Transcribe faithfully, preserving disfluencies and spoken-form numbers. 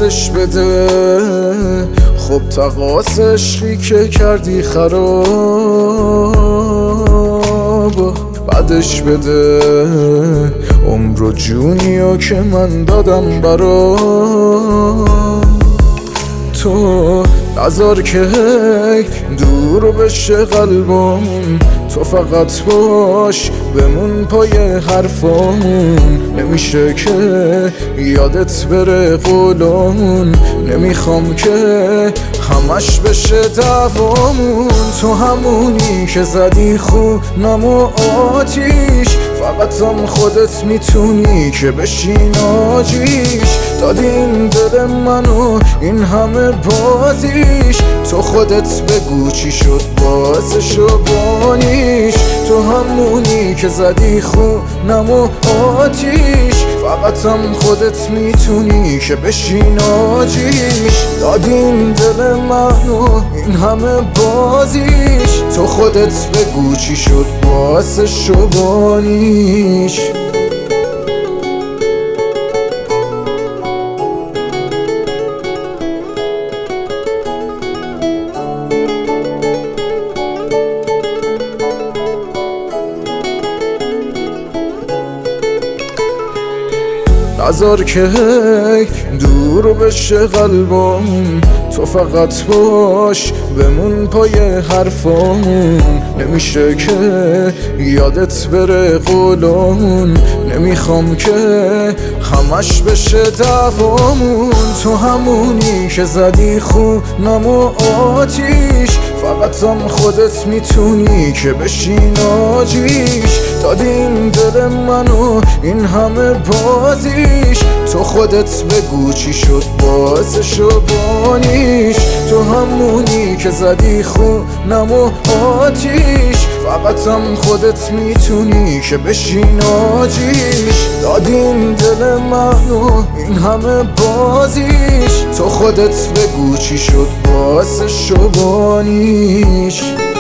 پسش بده. خب تقاص عشقی که کردی خراب بعدش بده. عمر و جونیو که من دادم برا تو، نذار که هی دور بشه قلبمون. تو فقط باش بمون پای حرفامون. نمیشه که یادت بره قولمون. نمیخوام که همش بشه دعوامون. تو همونی که زدی خونم و آتیش، فقط هم خودت میتونی که بشی ناجیش. دادی این دل منو این همه بازیش. تو خودت بگو چی شد بازشو بانیش. تو همونی که زدی خونم و آتیش، فقط هم خودت میتونی که بشی ناجیش. دادی این دل منو این همه بازیش. تو خودت بگو چی شد بازشو بانیش. نذار که هی دور بشه قلبمون. تو فقط باش بمون پای حرفامون. نمیشه که یادت بره قولمون. نمیخوام که همش بشه دعوامون. تو همونی که زدی خونم و آتیش، فقط هم خودت میتونی که بشی ناجیش. دادی این دل منو این همه بازیش. تو خودت بگو چی شد بازشو بانیش. تو همونی که زدی خونم و آتیش، فقط هم خودت میتونی که بشی ناجیش. دادی این دل منو این همه بازیش. تو خودت بگو چی شد بازشو بانیش.